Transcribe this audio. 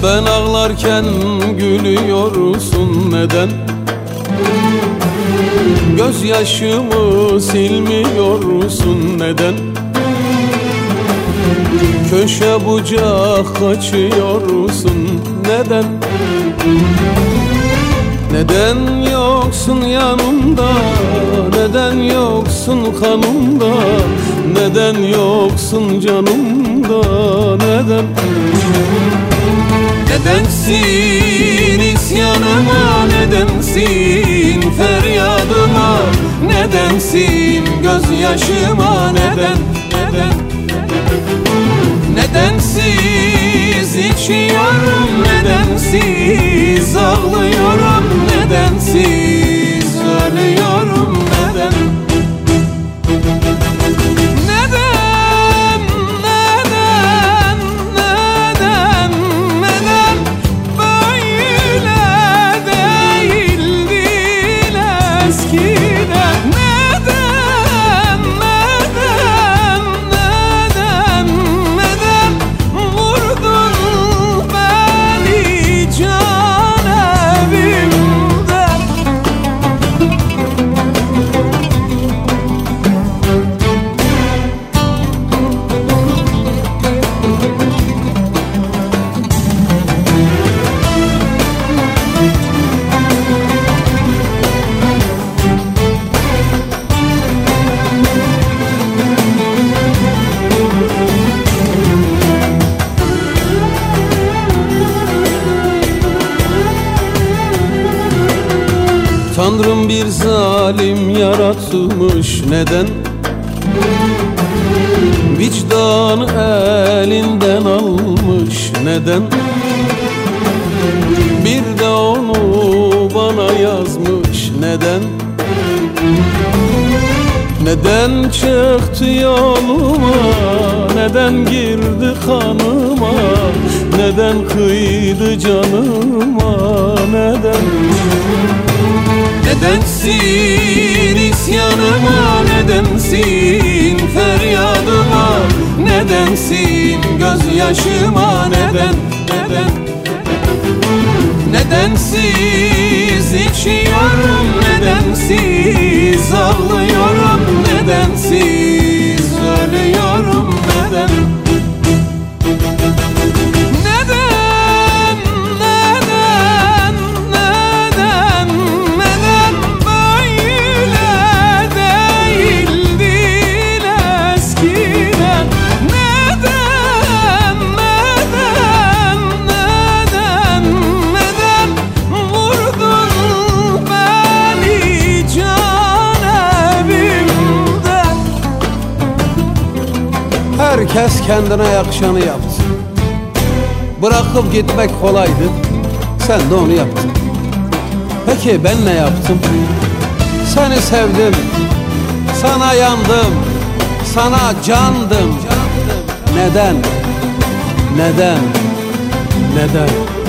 Ben ağlarken gülüyorsun neden? Gözyaşımı silmiyorsun neden? Köşe bucak kaçıyorsun neden? Neden yoksun yanımda? Neden yoksun kanımda? Neden yoksun canımda? Neden? Nedensin isyanıma? Nedensin feryadıma? Nedensin gözyaşıma? Neden? Neden? Nedensiz içiyorum, nedensiz ağlıyorum, nedensiz ölüyorum, neden? Neden, neden, neden, neden böyle değildin eskiden? Neden, neden, neden, neden vurdun beni can evimden? Tanrım bir zalim yaratmış neden? Vicdanı elinden almış neden? Bir de onu bana yazmış neden? Neden çıktı yoluma? Neden girdi kanıma? Neden kıydı canıma? Neden? Nedensin isyanıma? Nedensin feryadıma? Nedensin gözyaşıma? Neden? Neden? Nedensiz içiyorum, nedensiz ağlıyorum, nedensiz ölüyorum, neden? Neden, neden, neden, neden böyle değildin eskiden? Neden, neden, neden, neden vurdun beni can evimden? Herkes kendine yakışanı yaptı. Bırakıp gitmek kolaydı, sen de onu yaptın. Peki ben ne yaptım? Seni sevdim, sana yandım, sana candım. Neden? Neden? Neden?